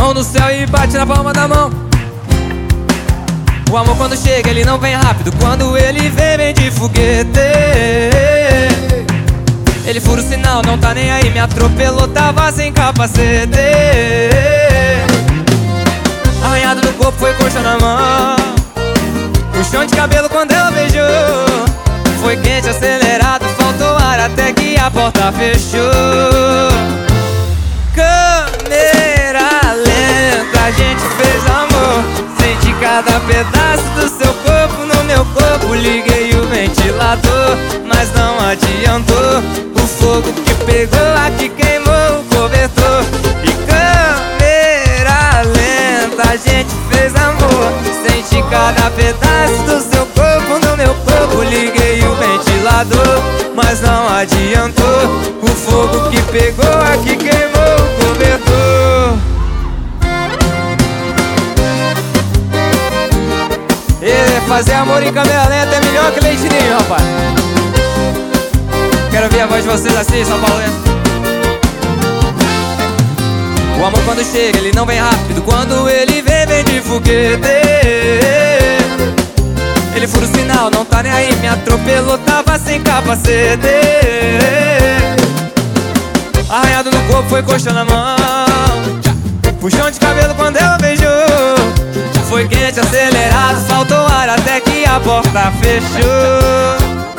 mão no céu e bate na palma da mão. O amor quando chega ele não vem rápido, quando ele vem de foguete. Ele fura o sinal, não tá nem aí, me atropelou, tava sem capacete. Arranhado no corpo, foi coxa na mão, puxão de cabelo quando ela beijou. Foi quente, acelerado, faltou ar até que a porta fechou. Câmera lenta, a gente fez amor. Senti cada pedaço do seu corpo no meu corpo. Liguei o ventilador, mas não adiantou. O fogo que pegou aqui queimou o cobertor. E câmera lenta, a gente fez amor. Senti cada pedaço do seu corpo no meu corpo. Liguei o ventilador, mas não adiantou. O fogo que pegou aqui queimou o cobertor. Fazer amor em câmera lenta é melhor que leite ninho, rapaz. Quero ouvir a voz de vocês assim, São Paulo. O amor quando chega, ele não vem rápido, quando ele vem de foguete. Ele fura o sinal, não tá nem aí, me atropelou, tava sem capacete. Arranhado no corpo, foi coxa na mão, puxão de cabelo quando ela beijou. Foi quente, acelerado, faltou ar até que a porta fechou.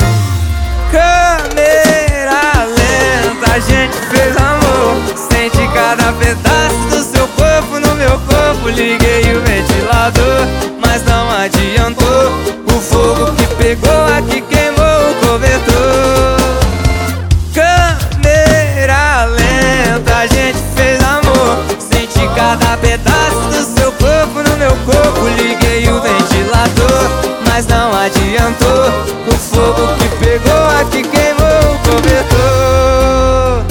Câmera lenta, a gente fez amor. Senti cada pedaço do seu corpo no meu corpo. Liguei o ventilador, mas não adiantou. O fogo que pegou aqui queimou o cobertor. Câmera lenta, a gente fez amor. Senti cada pedaço do seu corpo no meu corpo. Liguei o ventilador, mas não adiantou. O fogo que pegou aqui queimou o cobertor.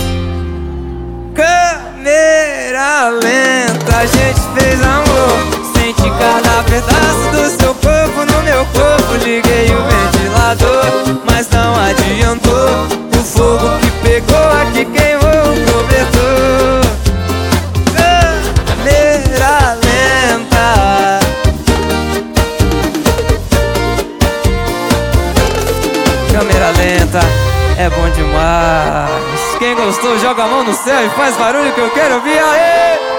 Câmera lenta, a gente fez amor. Senti cada pedaço do seu corpo no meu corpo. Liguei o ventilador, mas não adiantou. O fogo que pegou aqui queimou o cobertor. Câmera lenta, câmera lenta é bom demais. Quem gostou joga a mão no céu e faz barulho que eu quero ouvir. Aê!